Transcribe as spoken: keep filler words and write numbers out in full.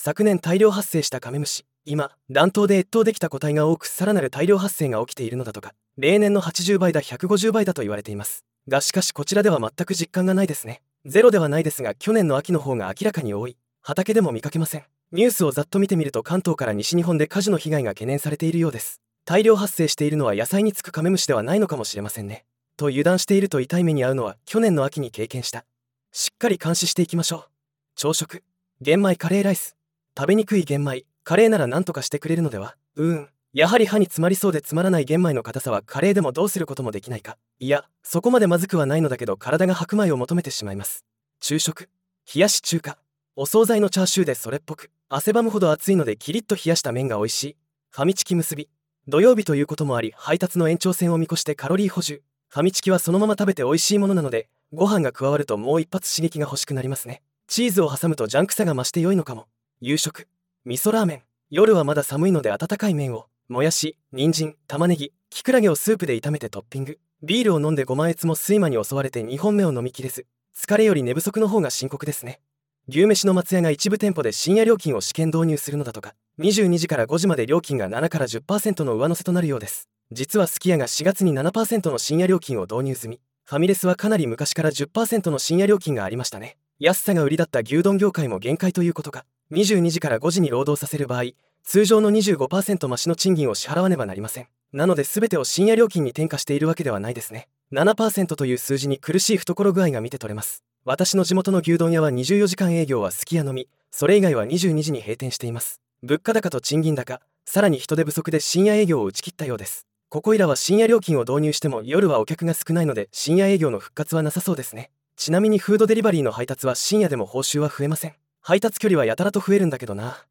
昨年大量発生したカメムシ、今暖冬で越冬できた個体が多く、さらなる大量発生が起きているのだとか。例年のはちじゅうばいだ、ひゃくごじゅうばいだと言われています。がしかしこちらでは全く実感がないですね。ゼロではないですが、去年の秋の方が明らかに多い。畑でも見かけません。ニュースをざっと見てみると、関東から西日本で果樹の被害が懸念されているようです。大量発生しているのは野菜につくカメムシではないのかもしれませんね。と油断していると痛い目に遭うのは去年の秋に経験した。しっかり監視していきましょう。朝食、玄米カレーライス。食べにくい玄米カレーなら何とかしてくれるのでは。うーんやはり歯に詰まりそうでつまらない玄米の硬さはカレーでもどうすることもできないか。いや、そこまでまずくはないのだけど、体が白米を求めてしまいます。昼食、冷やし中華。お惣菜のチャーシューでそれっぽく、汗ばむほど熱いのでキリッと冷やした麺が美味しい。ファミチキ結び。土曜日ということもあり、配達の延長線を見越してカロリー補充。ファミチキはそのまま食べて美味しいものなので、ご飯が加わるともう一発刺激が欲しくなりますね。チーズを挟むとジャンクさが増して良いのかも。夕食、味噌ラーメン。夜はまだ寒いので温かい麺を、もやし、人参、玉ねぎ、キクラゲをスープで炒めてトッピング。ビールを飲んでごまえつも睡魔に襲われてにほんめを飲みきれず、疲れより寝不足の方が深刻ですね。牛めしの松屋が一部店舗で深夜料金を試験導入するのだとか。にじゅうにじからごじまで料金がななからじゅっパーセントの上乗せとなるようです。実はすき家がしがつに ななパーセントの深夜料金を導入済み。ファミレスはかなり昔から じゅっパーセントの深夜料金がありましたね。安さが売りだった牛丼業界も限界ということか。にじゅうにじからごじに労働させる場合、通常の にじゅうごパーセント 増しの賃金を支払わねばなりません。なので全てを深夜料金に転嫁しているわけではないですね。ななパーセント という数字に苦しい懐具合が見て取れます。私の地元の牛丼屋はにじゅうよじかん営業はすき家のみ、それ以外はにじゅうにじに閉店しています。物価高と賃金高、さらに人手不足で深夜営業を打ち切ったようです。ここいらは深夜料金を導入しても夜はお客が少ないので、深夜営業の復活はなさそうですね。ちなみにフードデリバリーの配達は深夜でも報酬は増えません。配達距離はやたらと増えるんだけどな。